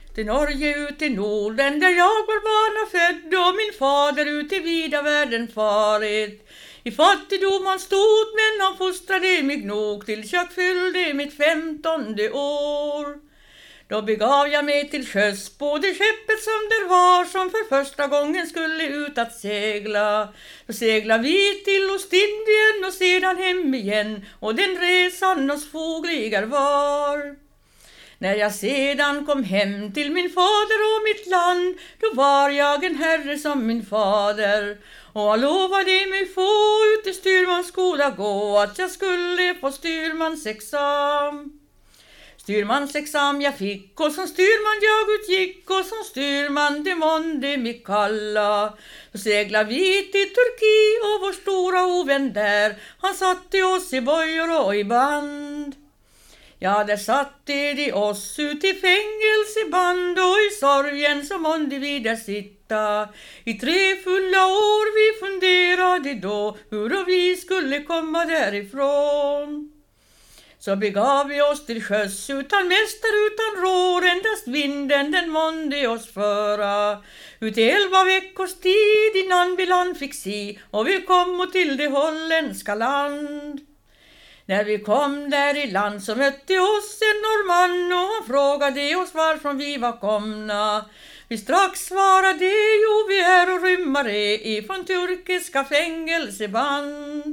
Till Norge ut i Norden där jag var barn och född och min fader ut i vida världen farit. I fattigdom han stod men han fostrade mig nog tills jag fyllde mitt 15:e år. Då begav jag mig till sjöss på det skeppet som där var som för första gången skulle ut att segla. Då seglade vi till Ostindien och sedan hem igen och den resan oss fogligar var. När jag sedan kom hem till min fader och mitt land, då var jag en herre som min fader. Och han lovade mig få ut i styrmansskola gå, att jag skulle få styrmansexam. Styrmansexam jag fick och som styrman jag utgick och som styrman det månde mig kalla. Då seglade vi till Turki och vår stora ovän där, han satte oss i bojor och i band. Ja, där satte de oss ut i fängelseband och i sorgen så månde vi där sitta. I 3 fulla år vi funderade då hur vi skulle komma därifrån. Så begav vi oss till sjöss utan mästare utan rår, endast vinden den månde oss föra. Ut i 11 veckors tid innan vi land fick se och vi kom till det holländska land. När vi kom där i land så mötte oss en norrman och han frågade oss varifrån vi var komna. Vi strax svarade, jo vi är och rymmare ifrån turkiska fängelseband.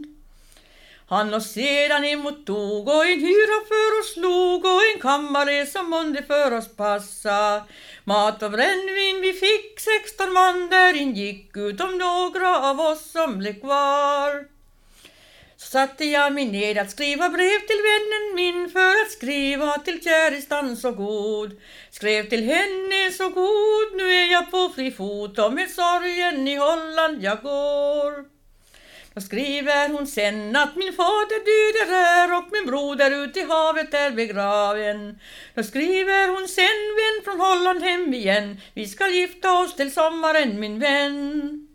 Han oss sedan emot tog och en hyra för oss slog och en kammare som månde för oss passa. Mat och brännvin vi fick, 16 man där ingick utom några av oss som blev kvar. Så satte jag mig ned att skriva brev till vännen min för att skriva till käristan så god. Skrev till henne så god, nu är jag på fri fot och med sorgen i Holland jag går. Då skriver hon sen att min fader död är och min broder ut i havet är begraven. Då skriver hon sen, vän från Holland hem igen, vi ska gifta oss till sommaren min vän.